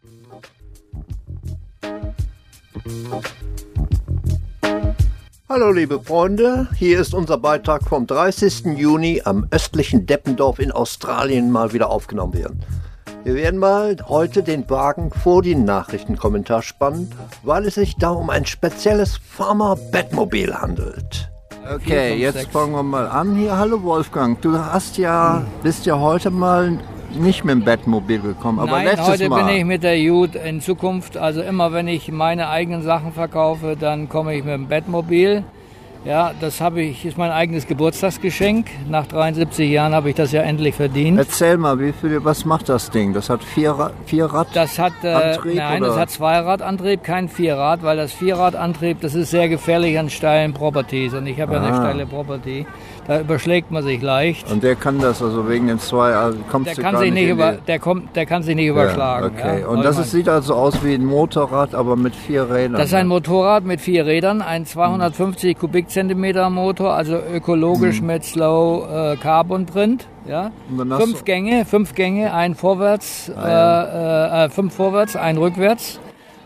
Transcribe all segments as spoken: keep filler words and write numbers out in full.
Hallo liebe Freunde, hier ist unser Beitrag vom dreißigsten Juni am östlichen Deppendorf in Australien mal wieder aufgenommen werden. Wir werden mal heute den Wagen vor die Nachrichtenkommentar spannen, weil es sich da um ein spezielles Farmer-Batmobil handelt. Okay, jetzt fangen wir mal an hier. Hallo Wolfgang, du hast ja, bist ja heute mal nicht mit dem Batmobil gekommen, aber Nein, letztes heute Mal. bin ich mit der Ute in Zukunft. Also immer wenn ich meine eigenen Sachen verkaufe, dann komme ich mit dem Batmobil. Ja, das habe ich, ist mein eigenes Geburtstagsgeschenk. Nach dreiundsiebzig Jahren habe ich das ja endlich verdient. Erzähl mal, wie viel, was macht das Ding? Das hat vier, Ra- vier Rad? Das hat, äh, Antrieb, nein, oder? das hat Zweiradantrieb, kein Vierrad, weil das Vierradantrieb, das ist sehr gefährlich an steilen Properties. Und ich habe ja eine Ah. steile Property. Da überschlägt man sich leicht. Und der kann das also wegen den zwei, also kommst Der du kann gar sich nicht nicht in über, die- der kommt, der kann sich nicht überschlagen. Ja, okay. Ja. Und das ist, sieht also aus wie ein Motorrad, aber mit vier Rädern. Das ist ein Motorrad mit vier Rädern, ein zweihundertfünfzig Kubikzentimeter Motor, also ökologisch Mhm. mit Slow äh, Carbon Print. Ja. Und dann hast Fünf du- Gänge, fünf Gänge, ein vorwärts, Ah, ja. äh, äh, fünf vorwärts, ein rückwärts.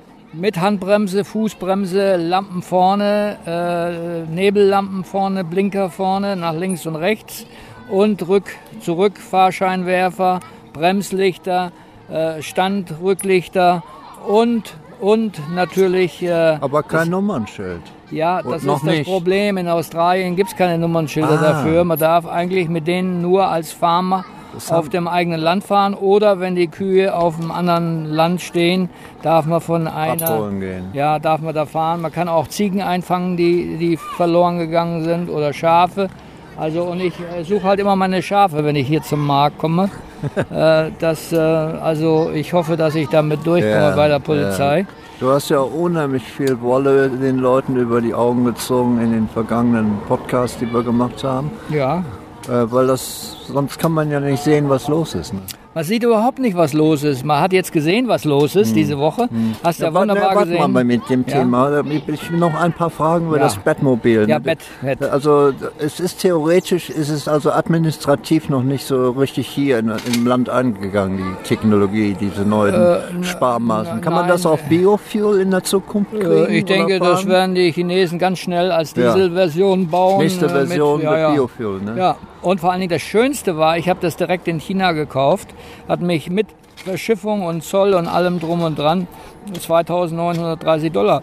Mit Handbremse, Fußbremse, Lampen vorne, äh, Nebellampen vorne, Blinker vorne, nach links und rechts und rück, zurück, Fahrscheinwerfer, Bremslichter, äh, Standrücklichter und, und natürlich... Äh, aber kein Nummernschild. ja, Und das noch ist das nicht. Problem. In Australien gibt es keine Nummernschilder Ah. dafür. Man darf eigentlich mit denen nur als Farmer Das auf haben- dem eigenen Land fahren oder wenn die Kühe auf einem anderen Land stehen, darf man von einer, Abholen gehen. ja, darf man da fahren. Man kann auch Ziegen einfangen, die, die verloren gegangen sind oder Schafe. Also und ich äh, suche halt immer meine Schafe, wenn ich hier zum Markt komme. äh, das, äh, also ich hoffe, dass ich damit durchkomme Ja, bei der Polizei. ja. Du hast ja unheimlich viel Wolle den Leuten über die Augen gezogen in den vergangenen Podcasts, die wir gemacht haben. Ja. Äh, weil das, sonst kann man ja nicht sehen, was los ist. Ne? Man sieht überhaupt nicht, was los ist. Man hat jetzt gesehen, was los ist diese Woche. Hast ja, wa- wunderbar ne, warte gesehen. mal mit dem Ja. Thema. Ich will noch ein paar Fragen über Ja. das Batmobil. Ja, Bett, Bett. Also es ist theoretisch, ist es also administrativ noch nicht so richtig hier in, im Land angegangen, die Technologie, diese neuen Sparmaßen. Kann man nein. das auf Biofuel in der Zukunft kriegen? Äh, Ich denke, oder das fahren? werden die Chinesen ganz schnell als Ja. Dieselversion bauen. Nächste äh, Version mit, ja, ja. Biofuel, ne? Ja, und vor allen Dingen das Schönste war, ich habe das direkt in China gekauft, hat mich mit Verschiffung und Zoll und allem drum und dran zweitausendneunhundertdreißig Dollar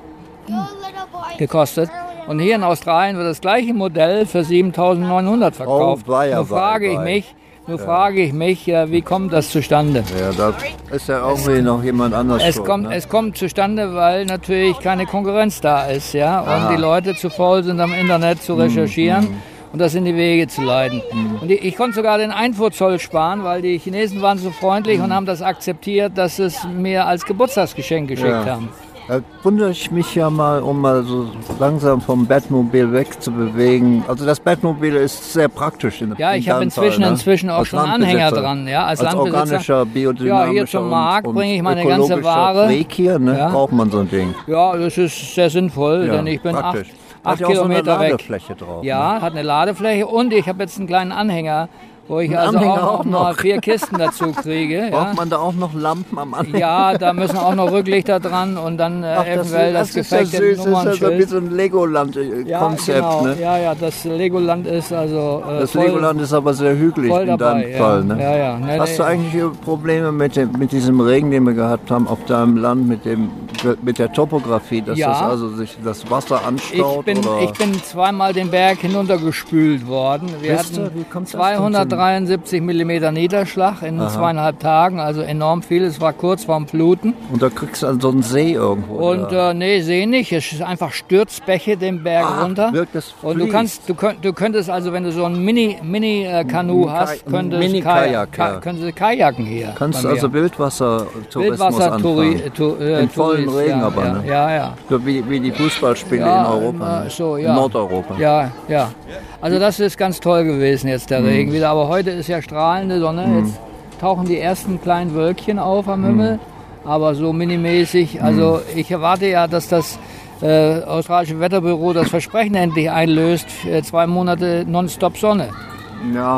gekostet. Und hier in Australien wird das gleiche Modell für siebentausendneunhundert verkauft. Oh, weia, Nur frage weia, ich weia. mich, nur frage ich mich, äh, wie kommt das zustande? Ja, da ist ja irgendwie noch jemand anders Es schuld, kommt, ne? es kommt zustande, weil natürlich keine Konkurrenz da ist, ja, und die Leute zu faul sind, am Internet zu recherchieren und das in die Wege zu leiten. Und ich, ich konnte sogar den Einfuhrzoll sparen, weil die Chinesen waren so freundlich und haben das akzeptiert, dass sie es mir als Geburtstagsgeschenk geschickt Ja. haben. Da wundere ich mich ja mal, um mal so langsam vom Batmobil wegzubewegen. Also das Batmobil ist sehr praktisch. In, Ja, in ich habe deinem inzwischen, Fall, ne? inzwischen auch Als schon Anhänger Landbesitzer. dran, ja, als, Als Landbesitzer. organischer, biodynamischer Ja, hier zum Markt und, und bringe ich meine ganze ökologischer Ware. Freak hier, ne? Ja. Braucht man so ein Ding. Ja, das ist sehr sinnvoll, Ja, denn ich bin acht, praktisch. acht Hat ja auch so eine Kilometer weg. Ladefläche drauf. Ne? Ja, hat eine Ladefläche und ich habe jetzt einen kleinen Anhänger, wo ich Ein also Anhänger auch, auch noch mal noch. vier Kisten dazu kriege. Braucht Ja. man da auch noch Lampen am Anfang? Ja, da müssen auch noch Rücklichter dran und dann äh, Ach, das, eventuell das, das ist ja gefakte süß, das ist ja so wie Nummernschild. so ein Legoland-Konzept. Ja, genau. Ne? ja, ja, das Legoland ist also äh, Das voll, Legoland ist aber sehr hügelig voll in dabei. deinem ja. Fall. Ne? Ja, ja. Ne, Hast du ne, eigentlich hier Probleme mit, dem, mit diesem Regen, den wir gehabt haben auf deinem Land, mit, dem, mit der Topografie, dass Ja. das also sich das Wasser ich anstaut? bin, oder? ich bin zweimal den Berg hinuntergespült worden. Wir Wisst ihr, hatten wie kommt das denn zweihundertdreiundsiebzig Millimeter Niederschlag in zweieinhalb Tagen, also enorm viel. Es war kurz vorm Fluten. Und da kriegst du also so einen See irgendwo. Und da. äh, nee, See nicht. Es ist einfach Sturzbäche den Berg Ah, runter. wirkt das Und du fließt. kannst, du, könnt, du könntest also, wenn du so ein Mini, Mini äh, Kanu Ein Ka- hast, ein könntest Mini-Kajak, Ka- ja. können sie Kajaken hier. kannst bei du also mir. Wildwassertourismus Wildwasser anfangen. äh, In vollen Regen ja, aber, ja, ne? ja, ja. So wie, wie die Fußballspiele Ja, in Europa. äh, ne? so, In ja. Nordeuropa. Ja, ja. Also das ist ganz toll gewesen jetzt, der Regen wieder. Aber heute ist ja strahlende Sonne. Jetzt tauchen die ersten kleinen Wölkchen auf am Himmel. Aber so minimäßig. Also ich erwarte ja, dass das äh, australische Wetterbüro das Versprechen endlich einlöst. Äh, zwei Monate nonstop Sonne. Ja,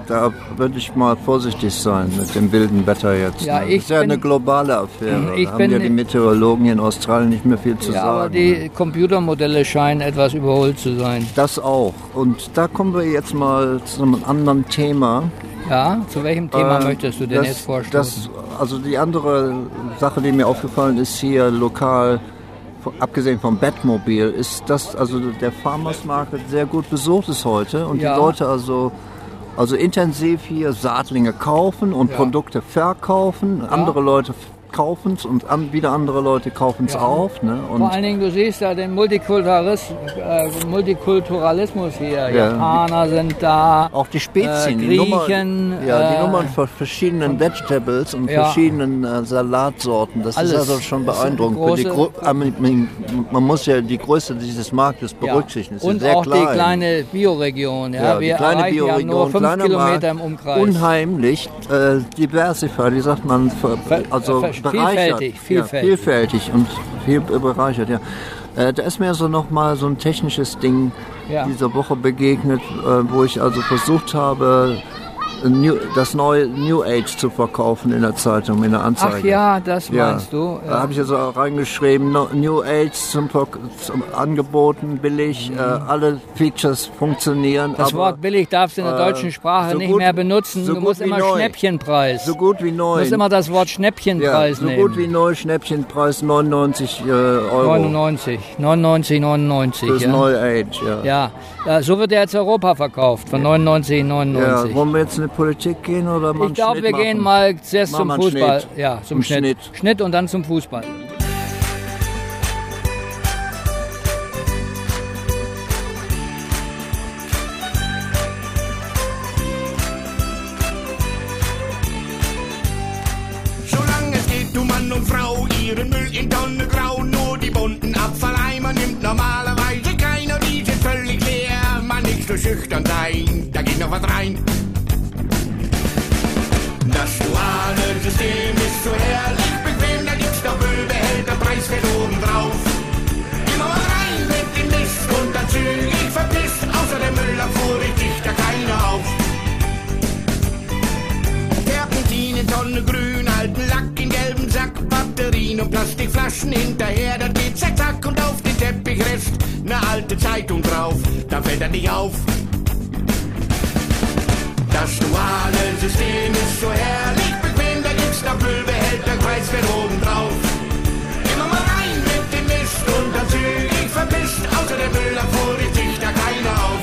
da würde ich mal vorsichtig sein mit dem wilden Wetter jetzt. Ja, ne? ich das ist ja bin, eine globale Affäre. Ich da haben bin, ja die Meteorologen in Australien nicht mehr viel zu ja, sagen. Aber die Computermodelle scheinen etwas überholt zu sein. Das auch. Und da kommen wir jetzt mal zu einem anderen Thema. Ja, zu welchem Thema äh, möchtest du denn das, jetzt vorstellen? Das, also die andere Sache, die mir aufgefallen ist hier lokal, abgesehen vom Batmobil, ist, dass also der Farmers Market sehr gut besucht ist heute und ja. die Leute also, also intensiv hier Saatlinge kaufen und ja. Produkte verkaufen. Ja. Andere Leute kaufen es und an, wieder andere Leute kaufen es ja. auf. Ne? Und vor allen Dingen, du siehst ja den Multikulturalismus, äh, Multikulturalismus hier. Ja. Japaner sind da, auch die Spezien, äh, Griechen. Die Nummer, ja, die äh, Nummern von verschiedenen Vegetables und ja. verschiedenen äh, Salatsorten. Das Alles. ist also schon beeindruckend. Für die Gro- man muss ja die Größe dieses Marktes berücksichtigen. Ja. Und sehr auch klein. die kleine Bioregion. Ja. Ja, Wir die kleine erreichen Bioregion, ja nur fünf Kilometer Markt, im Umkreis. Unheimlich äh, diversified, wie sagt man, also Ver- Vielfältig, vielfältig. Ja, vielfältig und viel bereichert, ja. Äh, da ist mir so nochmal so ein technisches Ding ja. diese Woche begegnet, äh, wo ich also versucht habe, New, das neue New Age zu verkaufen in der Zeitung, in der Anzeige. Ach ja, das meinst ja. du? Ja. Da habe ich also auch reingeschrieben, no, New Age zum, zum Angeboten, billig, mhm. äh, alle Features funktionieren. Das aber, Wort billig darfst du in der deutschen Sprache so nicht gut, mehr benutzen. So du musst immer neu. Schnäppchenpreis. So gut wie neu. Du musst immer das Wort Schnäppchenpreis ja, so nehmen. So gut wie neu, Schnäppchenpreis neunundneunzig äh, Euro. neunundneunzig, neunundneunzig, neunundneunzig. Das ja. neue Age, ja. Ja, so wird er jetzt Europa verkauft, von neunundneunzig, neunundneunzig. Ja, wollen wir jetzt in die Politik gehen oder mal Ich glaube, wir machen? gehen mal zuerst Machen zum wir Fußball. Schnitt. Ja, zum Im Schnitt. Schnitt. Schnitt und dann zum Fußball. Solange es geht um Mann und Frau, ihren Müll in Tonne grau, nur die bunten Abfalleimer nimmt normalerweise keiner, die sind völlig leer, man nicht so schüchtern sein, da geht noch was rein. Das duale System ist so herrlich bequem, da gibt's doch Müllbehälter, Preiswert oben drauf. Immer mal rein mit dem Mist und dann zügig verpisst, außer der Müllabfuhr regt da keiner auf. Terpentin in Tonne grün, alten Lack in gelben Sack, Batterien und Plastikflaschen hinterher, dann geht zack zack und auf den Teppichrest ne alte Zeitung drauf, da fällt er nicht auf. Das duale System ist so herrlich bequem, da gibt's noch Müllbehälter, Preiswert oben drauf. Immer mal rein mit dem Mist und dann zügig verpisst, außer der Müllabfuhr regt da keiner auf.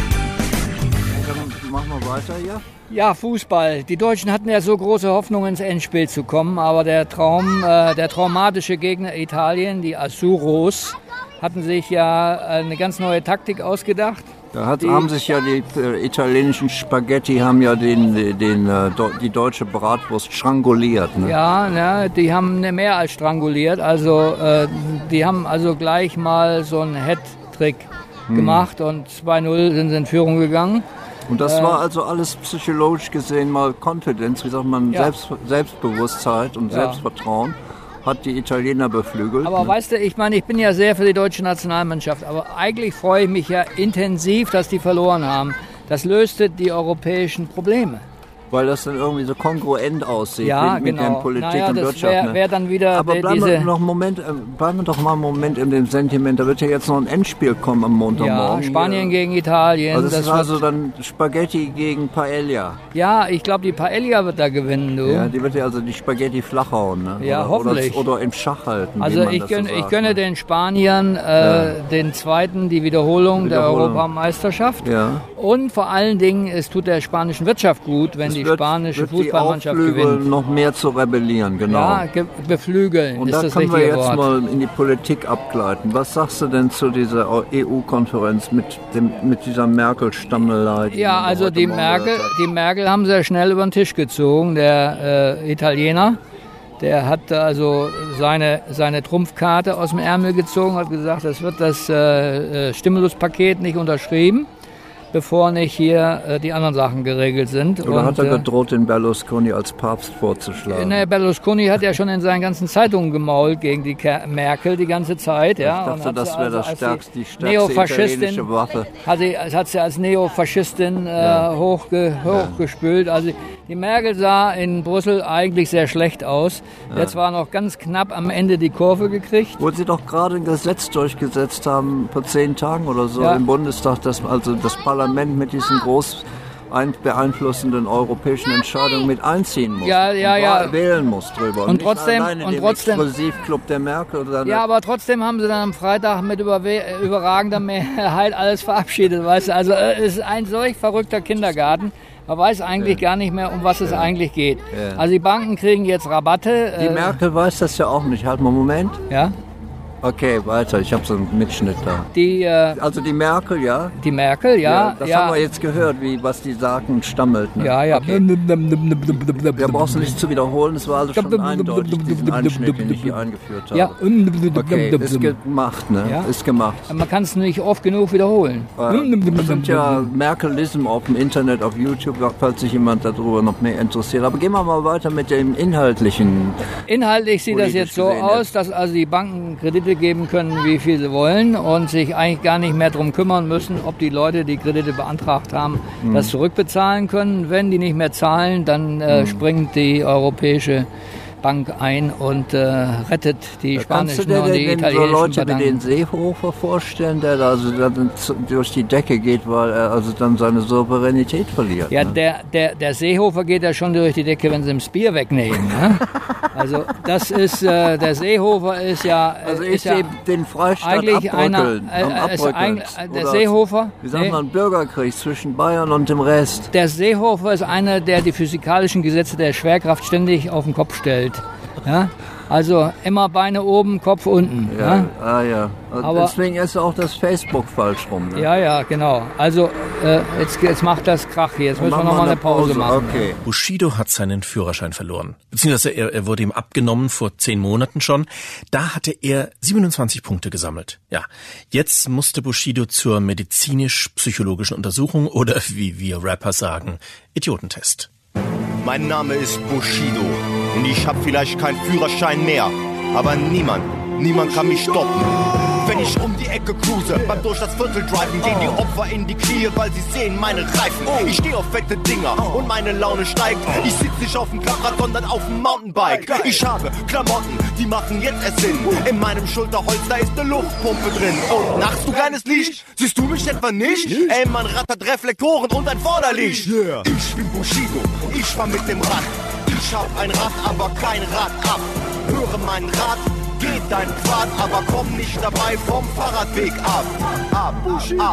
Dann machen wir weiter hier. Ja, Fußball. Die Deutschen hatten ja so große Hoffnung, ins Endspiel zu kommen, aber der Traum, äh, der traumatische Gegner Italien, die Azzurros, hatten sich ja eine ganz neue Taktik ausgedacht. Da hat, die, haben sich ja die äh, italienischen Spaghetti haben ja den, den, den, äh, die deutsche Bratwurst stranguliert. Ne? Ja, ja, die haben mehr als stranguliert. Also äh, die haben also gleich mal so einen Hat-Trick hm. gemacht und zwei null sind sie in Führung gegangen. Und das äh, war also alles psychologisch gesehen mal Confidence, wie sagt man, ja. Selbst, Selbstbewusstheit und ja. Selbstvertrauen. Hat die Italiener beflügelt. Aber ne? weißt du, ich meine, ich bin ja sehr für die deutsche Nationalmannschaft, aber eigentlich freue ich mich ja intensiv, dass die verloren haben. Das löste die europäischen Probleme. Weil das dann irgendwie so kongruent aussieht ja, mit, mit genau. der Politik naja, und das Wirtschaft. Wär, ne? wär dann wieder Aber de, bleiben, diese wir noch einen Moment, äh, bleiben wir doch mal einen Moment in dem Sentiment. Da wird ja jetzt noch ein Endspiel kommen am Montagmorgen. Ja, Spanien hier. gegen Italien. Also das, das ist wird, also dann Spaghetti gegen Paella. Ja, ich glaube, die Paella wird da gewinnen, du. Ja, die wird ja also die Spaghetti flach hauen. Ne? Ja, oder, hoffentlich. Oder, oder im Schach halten. Also ich, gönn, so ich gönne ne? den Spaniern äh, ja. den zweiten, die Wiederholung, Wiederholung. der Europameisterschaft. Ja. Und vor allen Dingen, es tut der spanischen Wirtschaft gut, wenn es die wird, spanische wird Fußballmannschaft die gewinnt. noch mehr zu rebellieren, genau. Ja, beflügeln und ist da das können richtige wir jetzt Wort. mal in die Politik abgleiten. Was sagst du denn zu dieser E U-Konferenz mit, dem, mit dieser Merkel-Stammelei? Ja, also die Merkel, die Merkel haben sehr schnell über den Tisch gezogen, der äh, Italiener. Der hat also seine, seine Trumpfkarte aus dem Ärmel gezogen, hat gesagt, es wird das äh, Stimuluspaket nicht unterschrieben. bevor nicht hier äh, die anderen Sachen geregelt sind. Oder und, hat er gedroht, den Berlusconi als Papst vorzuschlagen? Ne, Berlusconi hat ja schon in seinen ganzen Zeitungen gemault gegen die Ke- Merkel die ganze Zeit. Ja, ich dachte, und das wäre also, das stärkste, die stärkste Neofaschistin, italienische Waffe. Hat sie, hat sie als Neofaschistin äh, Ja. hochge, hochgespült. Also die Merkel sah in Brüssel eigentlich sehr schlecht aus. Ja. Jetzt war noch ganz knapp am Ende die Kurve gekriegt. Wo sie doch gerade ein Gesetz durchgesetzt haben, vor zehn Tagen oder so Ja. im Bundestag, dass also das Parlament mit diesen groß ein- beeinflussenden europäischen Entscheidungen mit einziehen muss. Ja, ja, und ja. wählen muss drüber. Und trotzdem- nicht alleine und dem trotzdem- Exklusivclub der Merkel. Oder Ja, aber trotzdem haben sie dann am Freitag mit überwe- überragender Mehrheit alles verabschiedet. Weißt du? Also äh, es ist ein solch verrückter Kindergarten. Man weiß eigentlich ja. gar nicht mehr, um was es ja. eigentlich geht. Ja. Also die Banken kriegen jetzt Rabatte. Die äh, Merkel weiß das ja auch nicht. Halt mal einen Moment. Ja. Okay, weiter. Ich habe so einen Mitschnitt da. Die, äh, also die Merkel, ja? Die Merkel, ja. ja das ja. haben wir jetzt gehört, wie, was die sagen, stammelt. Ne? Ja, ja. Okay. Wir brauchen es nicht zu wiederholen. Es war also schon eindeutig, diesen Einschnitt, den ich hier eingeführt habe. Ja. Okay, ist gemacht, ne? Ja. Ist gemacht. Man kann es nicht oft genug wiederholen. Es sind ja Merkelism auf dem Internet, auf YouTube, falls sich jemand darüber noch mehr interessiert. Aber gehen wir mal weiter mit dem Inhaltlichen. Inhaltlich sieht das jetzt so aus, dass also die Banken Kredite geben können, wie viel sie wollen und sich eigentlich gar nicht mehr darum kümmern müssen, ob die Leute, die Kredite beantragt haben, mhm. das zurückbezahlen können. Wenn die nicht mehr zahlen, dann äh, mhm. springt die Europäische Bank ein und äh, rettet die da spanischen dir und die den, italienischen so Leute Banken. wie den Seehofer vorstellen, der da also dann durch die Decke geht, weil er also dann seine Souveränität verliert. Ja, ne? der, der, der Seehofer geht ja schon durch die Decke, wenn sie ihm das Bier wegnehmen. Ne? Also das ist, äh, der Seehofer ist ja... Also ist ich ja sehe den Freistaat eigentlich abbröckeln, einer, am äh, ist Abbröckeln. ein, der Oder, Seehofer... Wie sagt nee, man, Bürgerkrieg zwischen Bayern und dem Rest. Der Seehofer ist einer, der die physikalischen Gesetze der Schwerkraft ständig auf den Kopf stellt. Ja? Also immer Beine oben, Kopf unten. Ja, ja? Ah, ja. Aber, deswegen ist auch das Facebook falsch rum. Ne? Ja, ja, genau. Also äh, jetzt, jetzt macht das Krach hier. Jetzt müssen wir noch mal eine Pause, Pause machen. Okay. Bushido hat seinen Führerschein verloren. Beziehungsweise er, er wurde ihm abgenommen vor zehn Monaten schon. Da hatte er siebenundzwanzig Punkte gesammelt. Ja, jetzt musste Bushido zur medizinisch-psychologischen Untersuchung oder wie wir Rapper sagen, Idiotentest. Mein Name ist Bushido und ich hab vielleicht keinen Führerschein mehr, aber niemand, niemand kann mich stoppen. Wenn ich um die Ecke cruise, beim durch das Viertel driven, gehen die Opfer in die Knie, weil sie sehen meine Reifen. Ich stehe auf fette Dinger und meine Laune steigt. Ich sitz nicht auf dem Kamerad, sondern auf dem Mountainbike. Ich habe Klamotten, die machen jetzt erst Sinn. In meinem Schulterholster ist eine Luftpumpe drin. Und nachts, du kleines Licht, siehst du mich etwa nicht? Ey, man rattert Reflektoren und ein Vorderlicht. Ich bin Bushido, ich fahr mit dem Rad. Ich hab ein Rad, aber kein Rad ab. Höre meinen Rat. Geht dein Pfad, aber komm nicht dabei vom Fahrradweg ab. Ab, ab,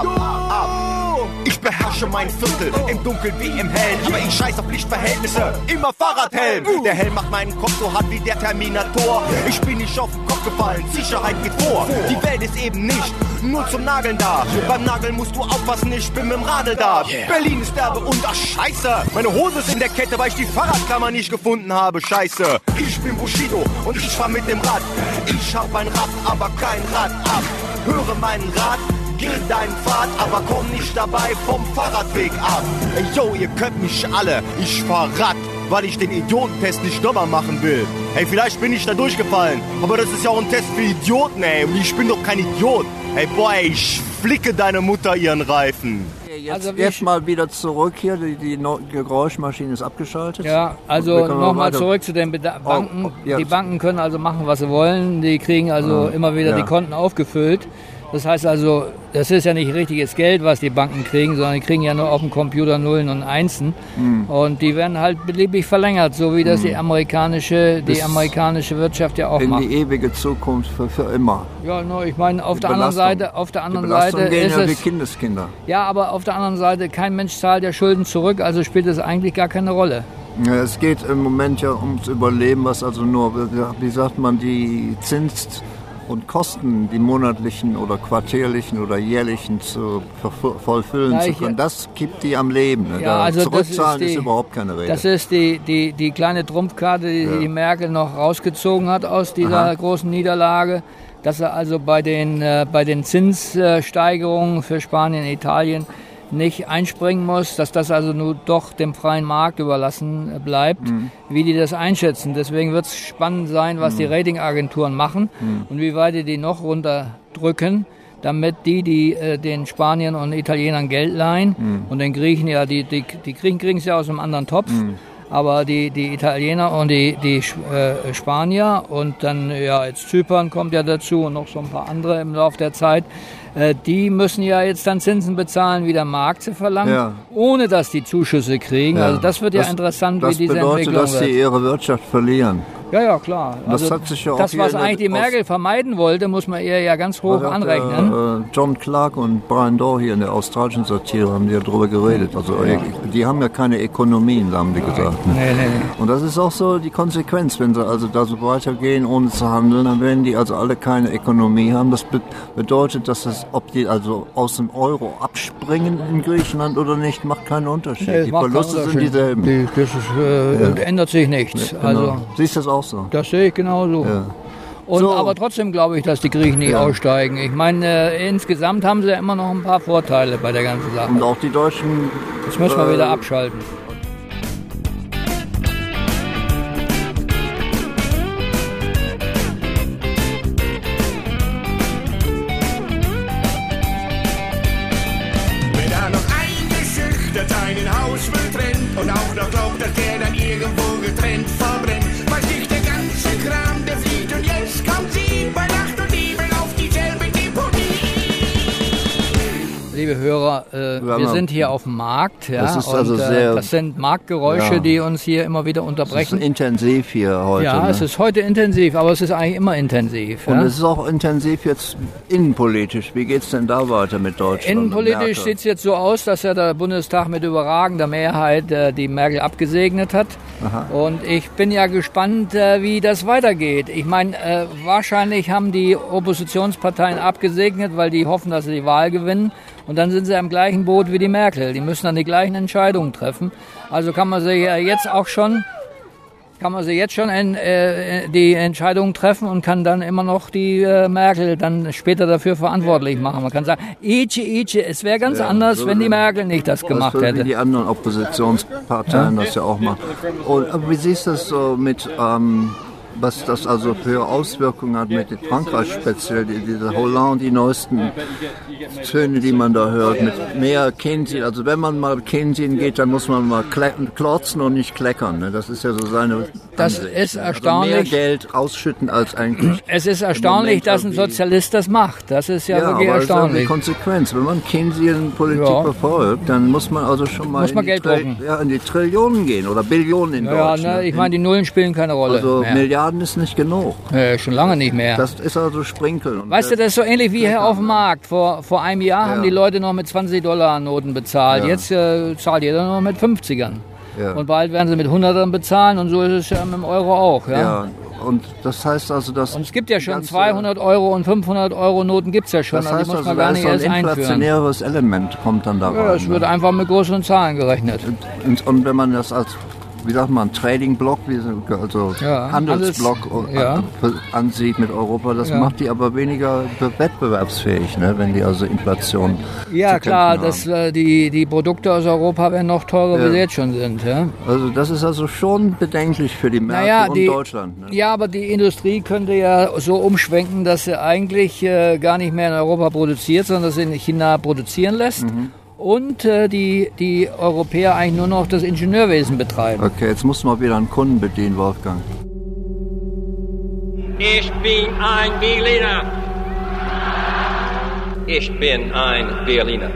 ab. Ich beherrsche mein Viertel, im Dunkeln wie im Hellen. Aber ich scheiß auf Lichtverhältnisse, immer Fahrradhelm. Der Helm macht meinen Kopf so hart wie der Terminator. Ich bin nicht auf den Kopf gefallen, Sicherheit geht vor. Die Welt ist eben nicht nur zum Nageln da. Beim Nageln musst du aufpassen, ich bin mit dem Radl da. Berlin ist derbe und ach scheiße. Meine Hose ist in der Kette, weil ich die Fahrradklammer nicht gefunden habe, scheiße. Ich bin Bushido und ich fahr mit dem Rad. Ich hab ein Rad, aber kein Rad ab. Höre meinen Rat, geh deinen Pfad, aber komm nicht dabei vom Fahrradweg ab. Ey, yo, ihr könnt mich alle, ich fahr Rad, weil ich den Idiotentest nicht nochmal machen will. Hey, vielleicht bin ich da durchgefallen, aber das ist ja auch ein Test für Idioten, ey. Und ich bin doch kein Idiot. Hey, boy, ich flicke deine Mutter ihren Reifen. Jetzt, Also jetzt mal wieder zurück hier, die, die Geräuschmaschine ist abgeschaltet. Ja, also nochmal zurück zu den Beda- Banken. Oh, oh, ja. Die Banken können also machen, was sie wollen. Die kriegen also ah, immer wieder ja. die Konten aufgefüllt. Das heißt also, das ist ja nicht richtiges Geld, was die Banken kriegen, sondern die kriegen ja nur auf dem Computer Nullen und Einsen. Mhm. Und die werden halt beliebig verlängert, so wie das mhm. die amerikanische, die amerikanische Wirtschaft ja auch in macht. In die ewige Zukunft für, für immer. Ja, no, ich meine, auf die der Belastung. anderen Seite, auf der anderen die Belastung Seite gehen ist ja es, wie Kindeskinder. Ja, aber auf der anderen Seite, kein Mensch zahlt ja Schulden zurück, also spielt es eigentlich gar keine Rolle. Ja, es geht im Moment ja ums Überleben, was also nur, wie sagt man, die Zins und Kosten, die monatlichen oder quartärlichen oder jährlichen zu vollfüllen ja, zu können, das gibt die am Leben. Ne? Ja, also Zurückzahlen ist, die, ist überhaupt keine Rede. Das ist die, die, die kleine Trumpfkarte, die ja. die Merkel noch rausgezogen hat aus dieser Aha. großen Niederlage, dass er also bei den, äh, bei den Zinssteigerungen für Spanien und Italien nicht einspringen muss, dass das also nur doch dem freien Markt überlassen bleibt, mhm. wie die das einschätzen. Deswegen wird es spannend sein, was mhm. die Ratingagenturen machen mhm. und wie weit die die noch runterdrücken, damit die, die äh, den Spaniern und Italienern Geld leihen mhm. und den Griechen, ja, die, die, die Griechen kriegen es ja aus einem anderen Topf, mhm. aber die, die Italiener und die, die äh, Spanier und dann, ja, jetzt Zypern kommt ja dazu und noch so ein paar andere im Laufe der Zeit, äh, die müssen ja jetzt dann Zinsen bezahlen, wie der Markt sie verlangt, ja. ohne dass die Zuschüsse kriegen. Ja. Also das wird ja das, interessant, wie diese bedeutet, Entwicklung dass wird. sie ihre Wirtschaft verlieren. Ja, ja, klar. Also das hat sich ja das, was eigentlich die Merkel vermeiden wollte, muss man ihr ja ganz hoch anrechnen. Der, äh, John Clark und Brian Doe hier in der australischen Satire haben ja darüber geredet. Also ja. die haben ja keine Ökonomien, haben die gesagt. Ne? Nee, nee, nee. Und das ist auch so die Konsequenz, wenn sie also da so weitergehen, ohne zu handeln, dann werden die also alle keine Ökonomie haben. Das be- bedeutet, dass das, ob die also aus dem Euro abspringen in Griechenland oder nicht, macht keinen Unterschied. Nee, die Verluste sind dieselben. Die, das ist, äh, ja. ändert sich nichts. Ja, genau. Also, siehst du das auch so? Das sehe ich genauso. Ja. Und so. Aber trotzdem glaube ich, dass die Griechen nicht ja. aussteigen. Ich meine, äh, insgesamt haben sie ja immer noch ein paar Vorteile bei der ganzen Sache. Und auch die Deutschen... Das müssen wir äh, wieder abschalten. Wenn da noch ein Geschüchtert seinen Hausmüll trennt und auch noch glaubt, dass der dann irgendwo getrennt verbrennt, was nicht der ganze Kram, der flieht und jetzt kommt sie bei Nacht und Nebel auf dieselbe Deponie. Liebe Hörer, äh, wir, wir sind hier auf dem Markt. Ja, das ist und, also sehr, äh, das sind Marktgeräusche, ja. die uns hier immer wieder unterbrechen. Es ist intensiv hier heute. Ja, ne? Es ist heute intensiv, aber es ist eigentlich immer intensiv. Und ja? es ist auch intensiv jetzt innenpolitisch. Wie geht es denn da weiter mit Deutschland? Innenpolitisch sieht es jetzt so aus, dass ja der Bundestag mit überragender Mehrheit äh, die Merkel abgesegnet hat. Aha. Und ich bin ja gespannt, äh, wie das weitergeht. Ich meine, äh, wahrscheinlich haben die Oppositionsparteien abgesegnet, weil die hoffen, dass sie die Wahl gewinnen. Und dann sind sie im gleichen Boot wie die Merkel. Die müssen dann die gleichen Entscheidungen treffen. Also kann man sie ja jetzt auch schon, kann man sie jetzt schon in, äh, die Entscheidungen treffen und kann dann immer noch die äh, Merkel dann später dafür verantwortlich machen. Man kann sagen, Ice, Ice, es wäre ganz ja, anders, so wenn die Merkel nicht das gemacht das hätte. Wie die anderen Oppositionsparteien ja. das ja auch machen. Und, aber wie siehst du das so mit... Ähm was das also für Auswirkungen hat mit Frankreich speziell, die, diese Hollande, die neuesten Töne, die man da hört, mit mehr Keynesian. Also wenn man mal Keynesian geht, dann muss man mal klotzen und nicht kleckern. Ne? Das ist ja so seine Das Ansicht, ist erstaunlich. Also mehr Geld ausschütten als eigentlich. Es ist erstaunlich, dass ein Sozialist das macht. Das ist ja, ja wirklich aber erstaunlich. Das ist die Konsequenz. Wenn man Keynesian-Politik ja. verfolgt, dann muss man also schon mal muss man in, Geld die Tri- ja, in die Trillionen gehen oder Billionen in ja, Deutschland. Ne, ich meine, die Nullen spielen keine Rolle. Also mehr. Milliarden ist nicht genug. Äh, schon lange nicht mehr. Das ist also Sprinkeln. Weißt du, das ist so ähnlich wie hier auf dem Markt. Vor, vor einem Jahr ja. haben die Leute noch mit zwanzig Dollar Noten bezahlt. Ja. Jetzt äh, zahlt jeder noch mit fünfzigern. Ja. Und bald werden sie mit hundertern bezahlen und so ist es ja mit dem Euro auch. Ja? Ja. Und das heißt also, dass... Und es gibt ja schon zweihundert Euro und fünfhundert Euro Noten gibt es ja schon. Das heißt also die muss man also, gar nicht erst einführen. Ein inflationäres Element kommt dann da rein. Ja, es wird ne? einfach mit größeren Zahlen gerechnet. Und, und wenn man das als... wie sagt man, Trading-Block, also ja, Handelsblock alles, ja. ansieht mit Europa, das ja. macht die aber weniger wettbewerbsfähig, ne, wenn die also Inflation Ja, klar, dass, äh, die, die Produkte aus Europa werden noch teurer, ja. wie sie jetzt schon sind. Ja? Also das ist also schon bedenklich für die Märkte naja, die, und Deutschland. Ne? Ja, aber die Industrie könnte ja so umschwenken, dass sie eigentlich äh, gar nicht mehr in Europa produziert, sondern dass sie in China produzieren lässt. Mhm. Und äh, die, die Europäer eigentlich nur noch das Ingenieurwesen betreiben. Okay, jetzt muss man wieder einen Kunden bedienen, Wolfgang. Ich bin ein Berliner. Ich bin ein Berliner.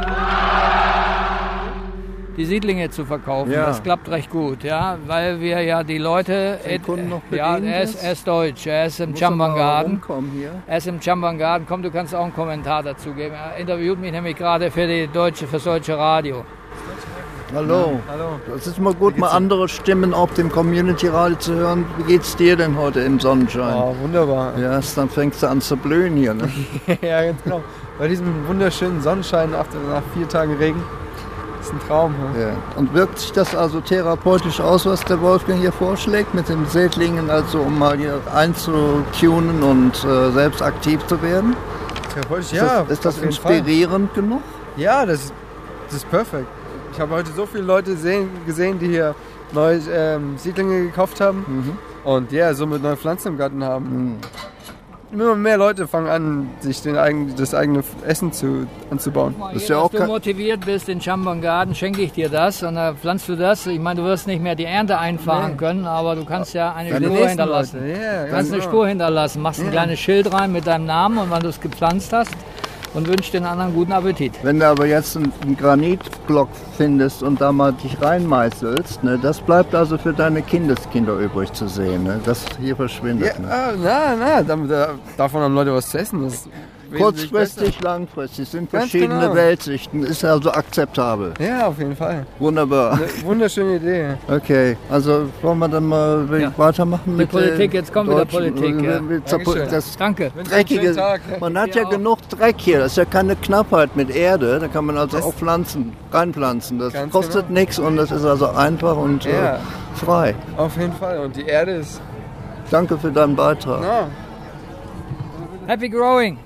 Die Siedlinge zu verkaufen, ja. das klappt recht gut, ja, weil wir ja die Leute, den Kunden noch ja, er ist, er ist deutsch, er ist im Champangarden, er ist im Champangarden, komm, du kannst auch einen Kommentar dazu geben, er interviewt mich nämlich gerade für die deutsche, für das deutsche Radio. Hallo. Ja, hallo. Das ist mal gut, mal andere Stimmen auf dem Community-Radio zu hören. Wie geht's dir denn heute im Sonnenschein? Oh, wunderbar. Ja, dann fängst du an zu blühen hier, ne? Ja, ganz genau. Bei diesem wunderschönen Sonnenschein nach, nach vier Tagen Regen. Das ist ein Traum. Ja. Ja. Und wirkt sich das also therapeutisch aus, was der Wolfgang hier vorschlägt, mit den Sätlingen, also um mal hier einzutunen und äh, selbst aktiv zu werden? Therapeutisch, ist ja. Das, ist das inspirierend genug? Ja, das das ist perfekt. Ich habe heute so viele Leute sehen, gesehen, die hier neue ähm, Siedlinge gekauft haben mhm. und ja, somit neue Pflanzen im Garten haben. Mhm. Immer mehr Leute fangen an, sich den eigen, das eigene Essen zu, anzubauen. Das ist ja auch, dass du motiviert bist in Chambon Garden, schenke ich dir das und dann pflanzt du das. Ich meine, du wirst nicht mehr die Ernte einfahren nee. können, aber du kannst ja eine Spur hinterlassen. Ja, du kannst eine Spur hinterlassen, machst ja. ein kleines Schild rein mit deinem Namen und wann du es gepflanzt hast. Und wünsche den anderen guten Appetit. Wenn du aber jetzt einen, einen Granitblock findest und da mal dich reinmeißelst, ne, das bleibt also für deine Kindeskinder übrig zu sehen. Ne? Das hier verschwindet. Ja, ne? ah, na, na, da, davon haben Leute was zu essen. Das ist kurzfristig, langfristig sind Ganz verschiedene genau. Weltsichten. Ist also akzeptabel. Ja, auf jeden Fall. Wunderbar. Eine wunderschöne Idee. Okay, also wollen wir dann mal ja. weitermachen mit die Politik? Jetzt kommt wieder Politik. Ja. Das Danke. Dreckige. Man hat ja auch. genug Dreck hier. Das ist ja keine Knappheit mit Erde. Da kann man also das auch pflanzen, reinpflanzen. Das kostet genau. nichts und das ist also einfach und ja. äh, frei. Auf jeden Fall. Und die Erde ist... Danke für deinen Beitrag. Ja. Happy growing.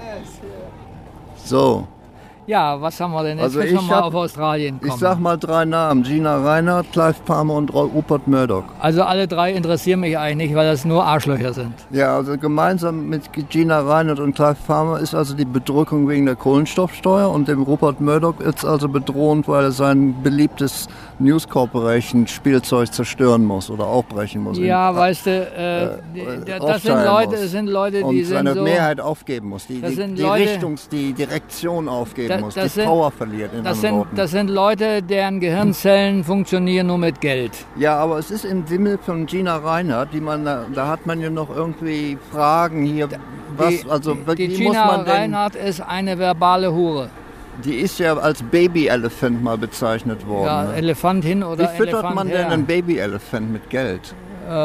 So. Ja, was haben wir denn jetzt? Also müssen wir ich mal hab, auf Australien kommen. Ich sag mal drei Namen. Gina Reinhardt, Clive Palmer und Rupert Murdoch. Also alle drei interessieren mich eigentlich nicht, weil das nur Arschlöcher sind. Ja, also gemeinsam mit Gina Reinhardt und Clive Palmer ist also die Bedrückung wegen der Kohlenstoffsteuer und dem Rupert Murdoch ist also bedrohend, weil er sein beliebtes News Corporation Spielzeug zerstören muss oder aufbrechen muss. Ja, in, weißt du, äh, äh, das sind Leute, das sind Leute, die und sind seine so... Mehrheit aufgeben muss, die, die, die Leute, Richtungs-, die Direktion aufgeben da, muss, die sind, Power verliert in das anderen sind, Worten. das sind Leute, deren Gehirnzellen funktionieren nur mit Geld. Ja, aber es ist im Wimmel von Gina Reinhardt, die man, da hat man ja noch irgendwie Fragen hier, was, die, also die wie Gina muss man denn, Reinhardt ist eine verbale Hure. Die ist ja als Baby-Elephant mal bezeichnet worden. Ja, ne? Elefant hin oder Wie füttert Elefant man her? denn einen Baby-Elephant mit Geld?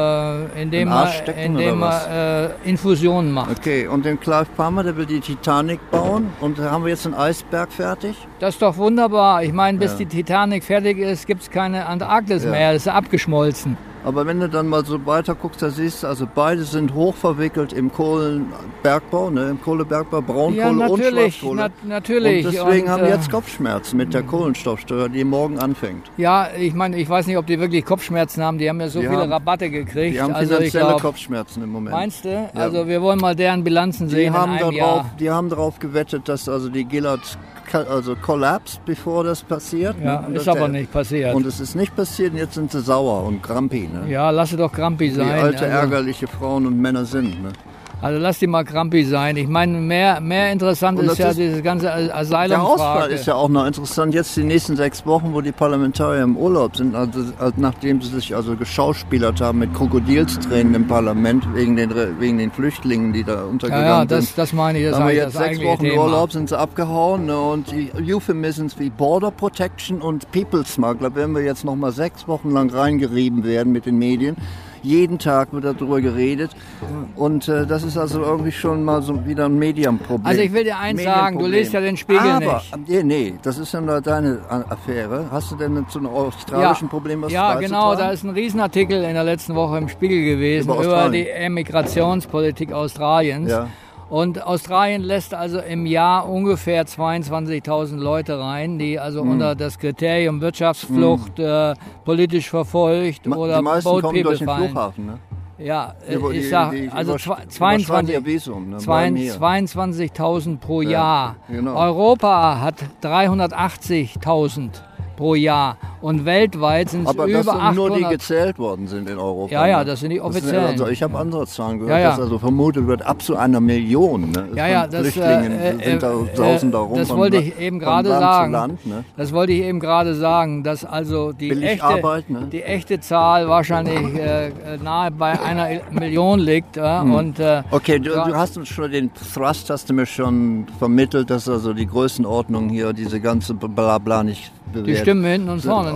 Äh, indem man, indem man äh, Infusionen macht. Okay, und den Clive Palmer, der will die Titanic bauen und da haben wir jetzt einen Eisberg fertig? Das ist doch wunderbar. Ich meine, bis ja. die Titanic fertig ist, gibt es keine Antarktis ja. mehr. Das ist abgeschmolzen. Aber wenn du dann mal so weiter guckst, da siehst du, also beide sind hochverwickelt im Kohlenbergbau, ne, im Kohlebergbau, Braunkohle ja, natürlich, und Schwarzkohle. Na, natürlich. Und deswegen und, haben wir äh, jetzt Kopfschmerzen mit der Kohlenstoffsteuer, die morgen anfängt. Ja, ich meine, ich weiß nicht, ob die wirklich Kopfschmerzen haben. Die haben ja so die viele haben, Rabatte gekriegt. Die haben also finanzielle ich glaub, Kopfschmerzen im Moment. Meinst du? Ja. Also wir wollen mal deren Bilanzen sehen die haben in einem darauf, Jahr. Die haben darauf gewettet, dass also die Gillard also collapsed, bevor das passiert. Ja, ne? ist aber der, nicht passiert. Und es ist nicht passiert und jetzt sind sie sauer und grumpy. Ne? Ja, lass sie doch grumpy sein. Wie alte, also, ärgerliche Frauen und Männer sind. Ne? Also lass die mal grumpy sein. Ich meine, mehr, mehr interessant ist ja ist, diese ganze Asylum-Frage. Der Ausfall ist ja auch noch interessant. Jetzt die nächsten sechs Wochen, wo die Parlamentarier im Urlaub sind, also, also nachdem sie sich also geschauspielert haben mit Krokodilstränen im Parlament wegen den, wegen den Flüchtlingen, die da untergegangen ja, ja, das, sind. das meine ich. Das haben wir jetzt das sechs Wochen Thema. Urlaub, sind sie abgehauen. Ne, und die Euphemisms wie Border Protection und People Smuggler werden wir jetzt noch mal sechs Wochen lang reingerieben werden mit den Medien. Jeden Tag wird darüber geredet und äh, das ist also irgendwie schon mal so wieder ein Medienproblem. Also ich will dir eins sagen, du liest ja den Spiegel Aber, nicht. Nee, nee, das ist ja nur deine Affäre. Hast du denn zu einem australischen ja, Problem was Ja, genau, da ist ein Riesenartikel in der letzten Woche im Spiegel gewesen über, über die Emigrationspolitik Australiens. Ja. Und Australien lässt also im Jahr ungefähr zweiundzwanzigtausend Leute rein, die also hm. unter das Kriterium Wirtschaftsflucht, hm. äh, politisch verfolgt oder die meisten Boat kommen People durch den fallen. Flughafen, ne? Ja, Über ich die, sag, die, die also zweiundzwanzig, Visum, ne? zweiundzwanzigtausend pro ja, Jahr. Genau. Europa hat dreihundertachtzigtausend pro Jahr und weltweit sind es über achthundert. Aber das sind nur die achthundert. gezählt worden sind in Europa. Ja, ja, ne? das sind die Das sind, offiziellen. also ich habe andere Zahlen gehört, ja, ja. dass also vermutet wird, ab zu einer Million. Ne? Ja, ja, das, Flüchtlingen äh, sind da, äh, sausen da rum. das von, wollte ich eben gerade Land sagen. Zu Land, ne? Das wollte ich eben gerade sagen, dass also die, echte, Arbeit, ne? die echte Zahl wahrscheinlich äh, nahe bei einer Million liegt. Äh, hm. und, äh, okay, du, du hast uns schon den Thrust, hast du mir schon vermittelt, dass also die Größenordnung hier, diese ganze Blabla nicht bewährt. Die stimmen hinten und vorne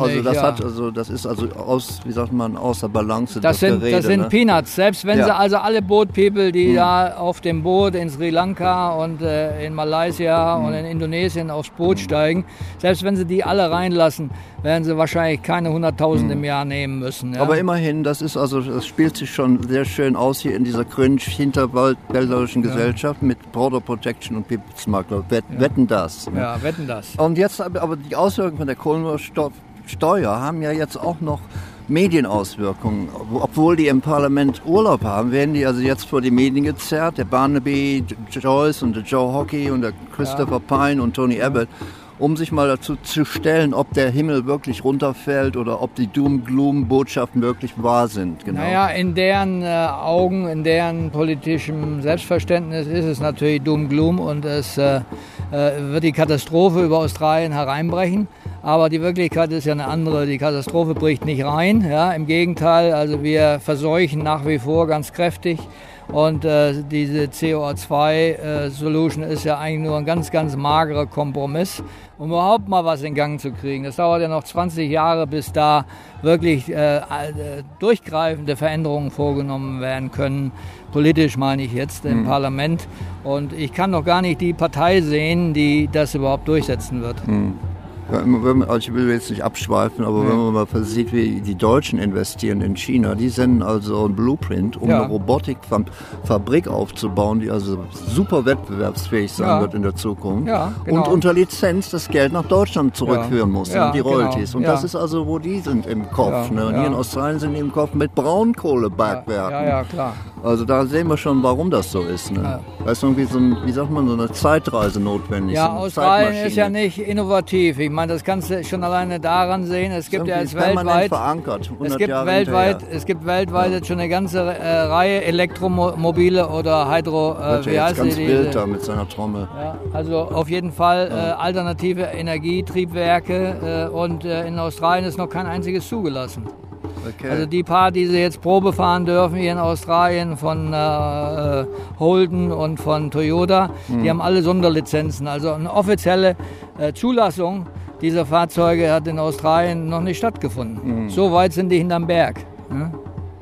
also das ja. hat also das ist also aus, wie sagt man, außer Balance. Das, das sind, Gerede, das sind ne? Peanuts. Selbst wenn ja. sie also alle Boat-People, die hm. da auf dem Boot in Sri Lanka und äh, in Malaysia hm. und in Indonesien aufs Boot hm. steigen, selbst wenn sie die alle reinlassen, werden sie wahrscheinlich keine hunderttausend hm. im Jahr nehmen müssen. Ja? Aber immerhin, das ist also, das spielt sich schon sehr schön aus hier in dieser cringe-hinterwäldlerischen Gesellschaft mit Border Protection und People's Smuggler. Wett, ja. Wetten das. Ne? Ja, wetten das. Und jetzt aber die Auswirkungen von der Kohlenstoffsteuer haben ja jetzt auch noch Medienauswirkungen. Obwohl die im Parlament Urlaub haben, werden die also jetzt vor die Medien gezerrt. Der Barnaby Joyce und der Joe Hockey und der Christopher ja. Pine und Tony Abbott, um sich mal dazu zu stellen, ob der Himmel wirklich runterfällt oder ob die Doom-Gloom-Botschaften wirklich wahr sind. Genau. Naja, in deren äh, Augen, in deren politischem Selbstverständnis ist es natürlich Doom-Gloom und es äh, äh, wird die Katastrophe über Australien hereinbrechen. Aber die Wirklichkeit ist ja eine andere. Die Katastrophe bricht nicht rein. Ja, im Gegenteil, also wir verseuchen nach wie vor ganz kräftig. Und äh, diese C O zwei Solution ist ja eigentlich nur ein ganz, ganz magerer Kompromiss, um überhaupt mal was in Gang zu kriegen. Das dauert ja noch zwanzig Jahre, bis da wirklich äh, äh, durchgreifende Veränderungen vorgenommen werden können. Politisch meine ich jetzt im mhm. Parlament. Und ich kann noch gar nicht die Partei sehen, die das überhaupt durchsetzen wird. Mhm. Ja, also ich will jetzt nicht abschweifen, aber ja. wenn man mal sieht, wie die Deutschen investieren in China, die senden also ein Blueprint, um ja. eine Robotikfabrik aufzubauen, die also super wettbewerbsfähig sein ja. wird in der Zukunft ja, genau. und unter Lizenz das Geld nach Deutschland zurückführen ja. muss, ja, die Royalties. Genau. Und ja. das ist also, wo die sind im Kopf. Ja. Ne? Und ja. hier in Australien sind die im Kopf mit Braunkohlebergwerken. Ja, ja, ja, klar. Also da sehen wir schon, warum das so ist. Ne? Ja. Da ist irgendwie so ein, wie sagt man, so eine Zeitreise notwendig. Ja, so Australien ist ja nicht innovativ. Ich meine, das kannst du schon alleine daran sehen. Es gibt ja jetzt weltweit, verankert, es gibt Jahre weltweit, es gibt weltweit ja. jetzt schon eine ganze äh, Reihe Elektromobile oder Hydro, äh, wie heißt ganz die? Wild da mit seiner Trommel. Ja, also auf jeden Fall äh, alternative Energietriebwerke äh, und äh, in Australien ist noch kein einziges zugelassen. Okay. Also die paar, die sie jetzt Probe fahren dürfen hier in Australien von äh, Holden und von Toyota, hm. die haben alle Sonderlizenzen. Also eine offizielle äh, Zulassung dieser Fahrzeuge hat in Australien noch nicht stattgefunden. Hm. So weit sind die hinterm Berg. Ne?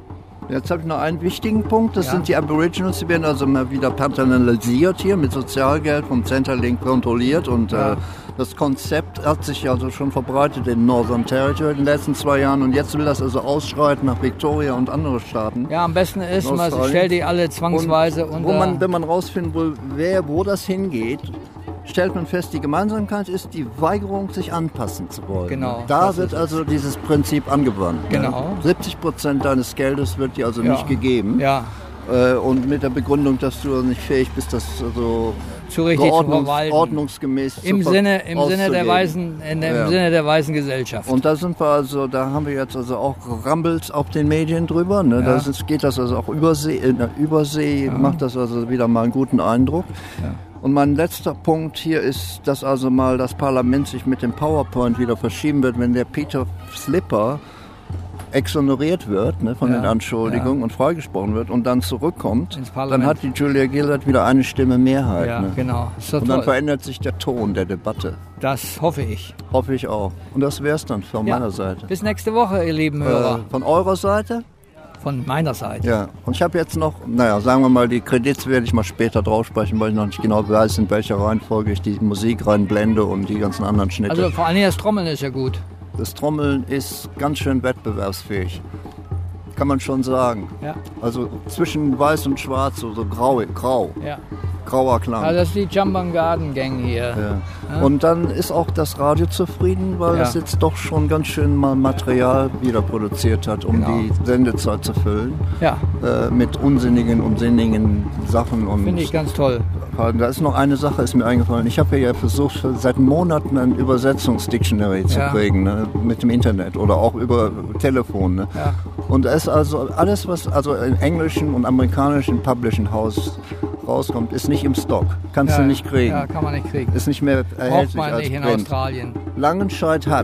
Jetzt habe ich noch einen wichtigen Punkt, das ja. sind die Aborigines, die werden also mal wieder paternalisiert hier mit Sozialgeld vom Centrelink kontrolliert und ja. äh, das Konzept hat sich also schon verbreitet in Northern Territory in den letzten zwei Jahren und jetzt will das also ausschreiten nach Victoria und andere Staaten. Ja, am besten ist, man stellt die alle zwangsweise und, wo man, wenn man rausfinden will, wer, wo das hingeht, stellt man fest, die Gemeinsamkeit ist die Weigerung, sich anpassen zu wollen. Genau. Da wird also dieses Prinzip angewandt. Genau. siebzig Prozent deines Geldes wird dir also ja. nicht gegeben. Ja. Und mit der Begründung, dass du nicht fähig bist, das so zu richtig zu verwalten. Ordnungsgemäß Im zu Sinne im Sinne der weißen in dem ja. Sinne der weißen Gesellschaft. Und da sind wir also, da haben wir jetzt also auch Rumbles auf den Medien drüber. Ne? Ja. Da ist, geht das also auch übersee, in der Übersee ja. macht das also wieder mal einen guten Eindruck. Ja. Und mein letzter Punkt hier ist, dass also mal das Parlament sich mit dem PowerPoint wieder verschieben wird, wenn der Peter Slipper exoneriert wird ne, von ja, den Anschuldigungen ja. und freigesprochen wird und dann zurückkommt, dann hat die Julia Gillard wieder eine Stimme Mehrheit. Ja, ne? genau. Ist doch und dann toll. Verändert sich der Ton der Debatte. Das hoffe ich. Hoffe ich auch. Und das wäre es dann von ja. meiner Seite. Bis nächste Woche, ihr lieben Hörer. Äh, von eurer Seite? Von meiner Seite. Ja, und ich habe jetzt noch, naja, sagen wir mal, die Kredits werde ich mal später drauf sprechen, weil ich noch nicht genau weiß, in welcher Reihenfolge ich die Musik reinblende und die ganzen anderen Schnitte. Also vor allem das Trommeln ist ja gut. Das Trommeln ist ganz schön wettbewerbsfähig, kann man schon sagen. Ja. Also zwischen weiß und schwarz, so, so grau, grau. Ja. Grauer Klang. Also das ist die Jumping Garden Gang hier. Ja. Ja. Und dann ist auch das Radio zufrieden, weil ja. das jetzt doch schon ganz schön mal Material wieder produziert hat, um genau. die Sendezeit zu füllen. Ja. Äh, mit unsinnigen, unsinnigen Sachen. Finde ich ganz toll. Da ist noch eine Sache, ist mir eingefallen. Ich habe ja versucht, seit Monaten ein Übersetzungsdictionary zu ja. kriegen, ne, mit dem Internet oder auch über Telefon. Ne. Ja. Und da ist also alles, was also im englischen und amerikanischen Publishing House rauskommt, ist nicht im Stock. Kannst ja, du nicht kriegen. Ja, kann man nicht kriegen. Ist nicht mehr erhältlich Braucht man als nicht in Print. Australien. Langenscheidt hat's.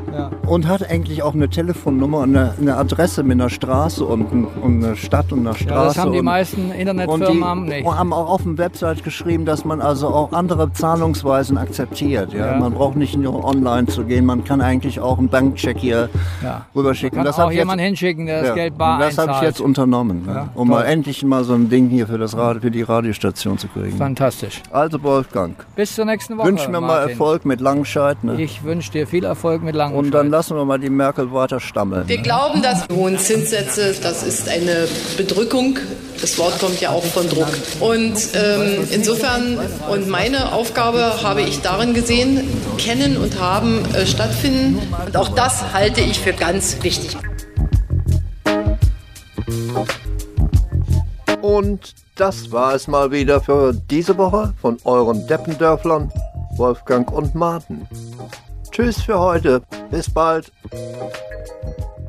Ja. Und hat eigentlich auch eine Telefonnummer und eine, eine Adresse mit einer Straße und, ein, und eine Stadt und einer Straße. Ja, das haben die und, meisten Internetfirmen und die haben nicht. haben auch auf der Website geschrieben, dass man also auch andere Zahlungsweisen akzeptiert. Ja? Ja. Man braucht nicht nur online zu gehen, man kann eigentlich auch einen Bankcheck hier ja. rüberschicken. Man kann das auch jemanden hinschicken, der das ja, Geld bar Das habe ich jetzt unternommen, ja, um toll. mal endlich mal so ein Ding hier für, das Radio, für die Radiostation zu kriegen. Fantastisch. Also Wolfgang. Bis zur nächsten Woche. Wünsch mir Martin. mal Erfolg mit Langenscheid. Ne? Ich wünsche dir viel Erfolg mit Langenscheid. Und dann lassen wir mal die Merkel weiter stammeln. Wir ne? glauben, dass die hohen Zinssätze, das ist eine Bedrückung. Das Wort kommt ja auch von Druck. Und ähm, insofern, und meine Aufgabe habe ich darin gesehen, kennen und haben äh, stattfinden. Und auch das halte ich für ganz wichtig. Und das war es mal wieder für diese Woche von euren Deppendörflern, Wolfgang und Martin. Tschüss für heute. Bis bald.